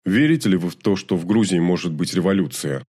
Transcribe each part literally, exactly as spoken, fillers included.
Верите ли вы в то, что в Грузии может быть революция?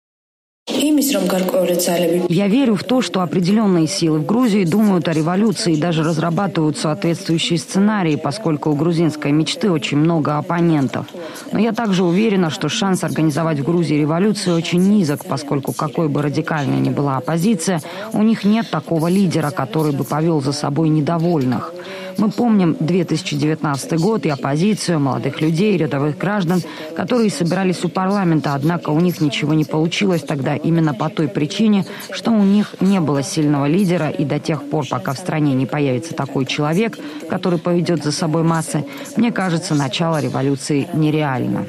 Я верю в то, что определенные силы в Грузии думают о революции и даже разрабатывают соответствующие сценарии, поскольку у грузинской мечты очень много оппонентов. Но я также уверена, что шанс организовать в Грузии революцию очень низок, поскольку какой бы радикальной ни была оппозиция, у них нет такого лидера, который бы повел за собой недовольных. Мы помним две тысячи девятнадцатый год и оппозицию, молодых людей, рядовых граждан, которые собирались у парламента, однако у них ничего не получилось тогда именно по той причине, что у них не было сильного лидера, и до тех пор, пока в стране не появится такой человек, который поведет за собой массы, мне кажется, начало революции нереально.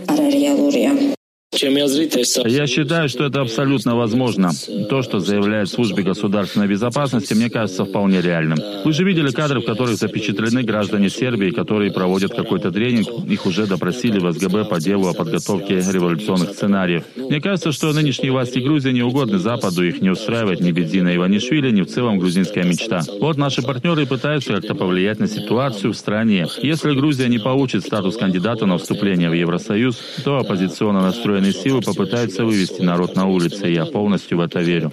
Я считаю, что это абсолютно возможно. То, что заявляет в службе государственной безопасности, мне кажется вполне реальным. Вы же видели кадры, в которых запечатлены граждане Сербии, которые проводят какой-то тренинг. Их уже допросили в СГБ по делу о подготовке революционных сценариев. Мне кажется, что нынешние власти Грузии не угодны Западу, их не устраивает ни Бедзина Иванишвили, ни в целом грузинская мечта. Вот наши партнеры пытаются как-то повлиять на ситуацию в стране. Если Грузия не получит статус кандидата на вступление в Евросоюз, то оппозиционно настроенные силы попытаются вывести народ на улицы, и я полностью в это верю.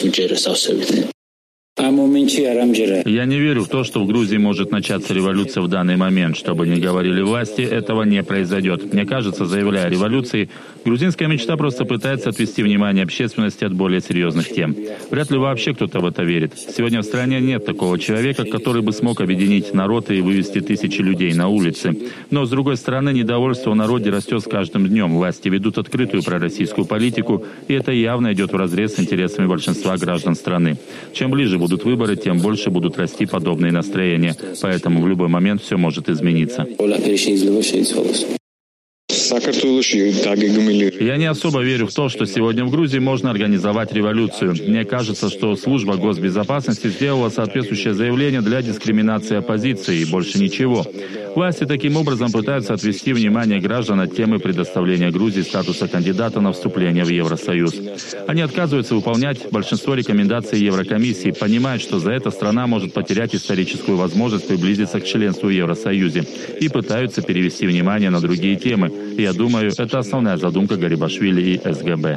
Я не верю в то, что в Грузии может начаться революция в данный момент. Что бы ни говорили власти, этого не произойдет. Мне кажется, заявляя о революции, грузинская мечта просто пытается отвести внимание общественности от более серьезных тем. Вряд ли вообще кто-то в это верит. Сегодня в стране нет такого человека, который бы смог объединить народ и вывести тысячи людей на улицы. Но, с другой стороны, недовольство в народе растет с каждым днем. Власти ведут открытую пророссийскую политику, и это явно идет вразрез с интересами большинства граждан страны. Чем ближе будут выборы, тем больше будут расти подобные настроения. Поэтому в любой момент все может измениться. Я не особо верю в то, что сегодня в Грузии можно организовать революцию. Мне кажется, что служба госбезопасности сделала соответствующее заявление для дискриминации оппозиции и больше ничего. Власти таким образом пытаются отвести внимание граждан от темы предоставления Грузии статуса кандидата на вступление в Евросоюз. Они отказываются выполнять большинство рекомендаций Еврокомиссии, понимают, что за это страна может потерять историческую возможность приблизиться к членству в Евросоюзе, и пытаются перевести внимание на другие темы. И я думаю, это основная задумка Гарибашвили и СГБ.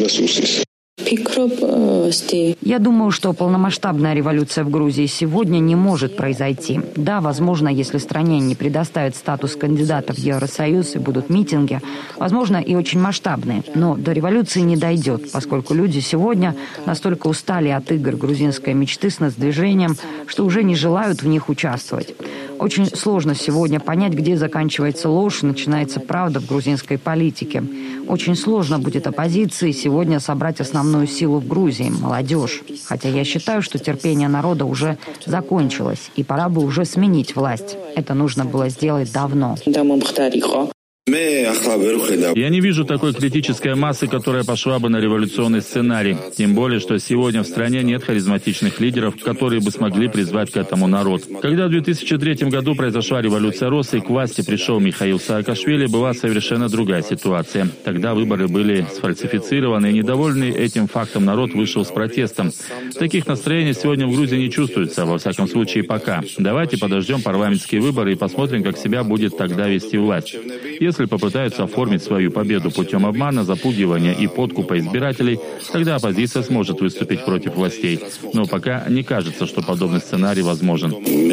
Я думаю, что полномасштабная революция в Грузии сегодня не может произойти. Да, возможно, если стране не предоставят статус кандидата в Евросоюз и будут митинги, возможно, и очень масштабные. Но до революции не дойдет, поскольку люди сегодня настолько устали от игр грузинской мечты с нацдвижением, что уже не желают в них участвовать. Очень сложно сегодня понять, где заканчивается ложь и начинается правда в грузинской политике. Очень сложно будет оппозиции сегодня собрать основную силу в Грузии – молодежь. Хотя я считаю, что терпение народа уже закончилось, и пора бы уже сменить власть. Это нужно было сделать давно. Я не вижу такой критической массы, которая пошла бы на революционный сценарий. Тем более, что сегодня в стране нет харизматичных лидеров, которые бы смогли призвать к этому народ. Когда в две тысячи третьем году произошла революция Роса и к власти пришел Михаил Саакашвили, была совершенно другая ситуация. Тогда выборы были сфальсифицированы, и недовольный этим фактом народ вышел с протестом. Таких настроений сегодня в Грузии не чувствуется, во всяком случае пока. Давайте подождем парламентские выборы и посмотрим, как себя будет тогда вести власть. Если попытаются оформить свою победу путем обмана, запугивания и подкупа избирателей, тогда оппозиция сможет выступить против властей. Но пока не кажется, что подобный сценарий возможен.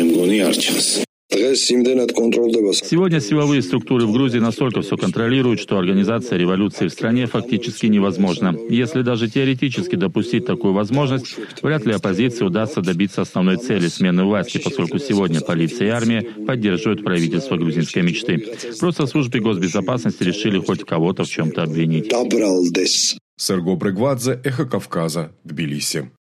Сегодня силовые структуры в Грузии настолько все контролируют, что организация революции в стране фактически невозможна. Если даже теоретически допустить такую возможность, вряд ли оппозиции удастся добиться основной цели смены власти, поскольку сегодня полиция и армия поддерживают правительство грузинской мечты. Просто в службе госбезопасности решили хоть кого-то в чем-то обвинить. Серго Брегвадзе, Эхо Кавказа, Тбилиси.